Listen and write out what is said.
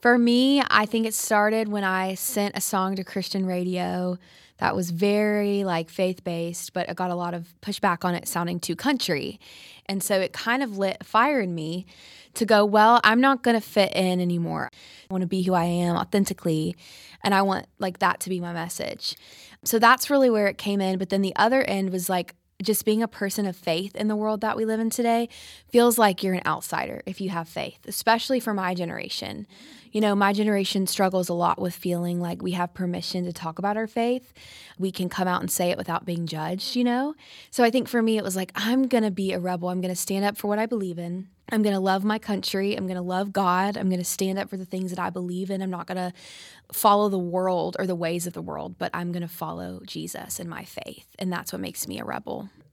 For me, I think it started when I sent a song to Christian radio that was very like faith-based, but I got a lot of pushback on it sounding too country. And so it kind of lit a fire in me to go, well, I'm not going to fit in anymore. I want to be who I am authentically, and I want like that to be my message. So that's really where it came in. But then the other end was like just being a person of faith in the world that we live in today feels like you're an outsider if you have faith, especially for my generation. You know, my generation struggles a lot with feeling like we have permission to talk about our faith. We can come out and say it without being judged, you know? So I think for me, it was like, I'm going to be a rebel. I'm going to stand up for what I believe in. I'm going to love my country. I'm going to love God. I'm going to stand up for the things that I believe in. I'm not going to follow the world or the ways of the world, but I'm going to follow Jesus and my faith. And that's what makes me a rebel.